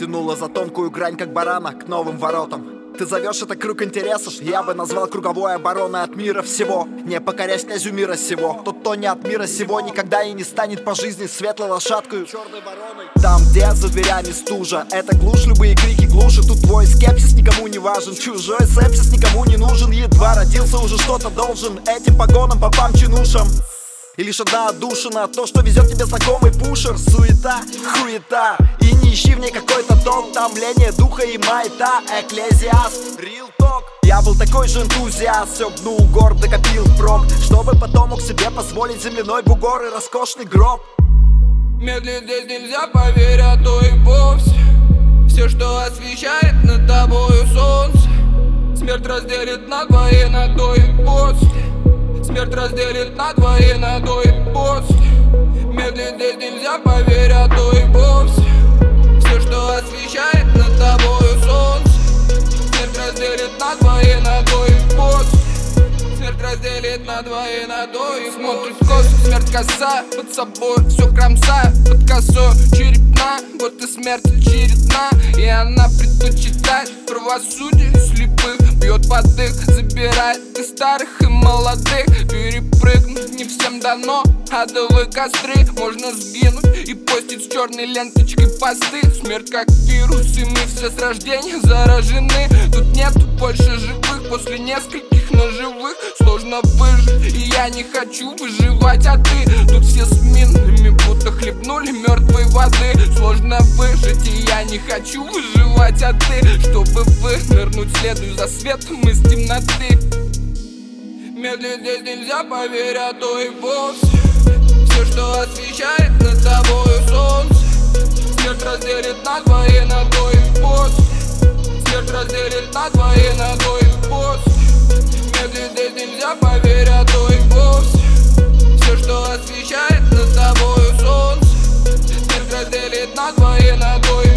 тянуло за тонкую грань, как барана, к новым воротам. Ты зовешь это круг интересов, я бы назвал круговой обороной от мира всего. Не покорясь князю мира сего, тот, кто не от мира сего, никогда и не станет по жизни светлой лошадкой, черной вороной. Там, где за дверями стужа, это глушь, любые крики глушат. Тут твой скепсис никому не важен, чужой сепсис никому не нужен. Едва родился, уже что-то должен этим погонам, попам, чинушам. И лишь одна отдушина, то, что везет тебе знакомый пушер. Суета, хуета, и не ищи в ней какой-то толк. Томление духа и майта, экклезиаст, real talk. Я был такой же энтузиаст, все гнул гордо, копил впрок, чтобы потом мог себе позволить земляной бугор и роскошный гроб. Медлить здесь нельзя, поверь, а то и вовсе. Все, что освещает над тобою солнце, смерть разделит на двое, на то и после. Смерть разделит на двое, на то и после. Медлить здесь нельзя, поверь, а то и вовсе. Все, что освещает над тобою солнце, смерть разделит на двое, на то и после. Смерть разделит на двое, на то и смотрит в косу. Смерть косая, под собой все кромсая, под косой черепна. Вот и смерть очередна, и она предпочитает правосудие слепых. Бьет под их, забирает и старых, и молодых. Перепрыгнуть не всем дано, адовые костры. Можно сгинуть и постить с черной ленточкой посты. Смерть как вирус, и мы все с рождения заражены. Тут нету больше живых, после нескольких ножевых сложно выжить, и я не хочу выживать, а ты. Тут все с минами, будто хлебнули мертвой воды. Сложно выжить, и я не хочу выживать, а ты. Чтобы вынырнуть, следуй за светом из темноты. Медлить здесь нельзя, поверь, а то и вовсе. Все, что освещает над тобою солнце, смерть разделит на двое, на то и после. Смерть разделит на двое, на то и после. Медлить здесь нельзя, поверь, а то и вовсе. Все, что освещает над тобою солнце, смерть разделит на двое, на то и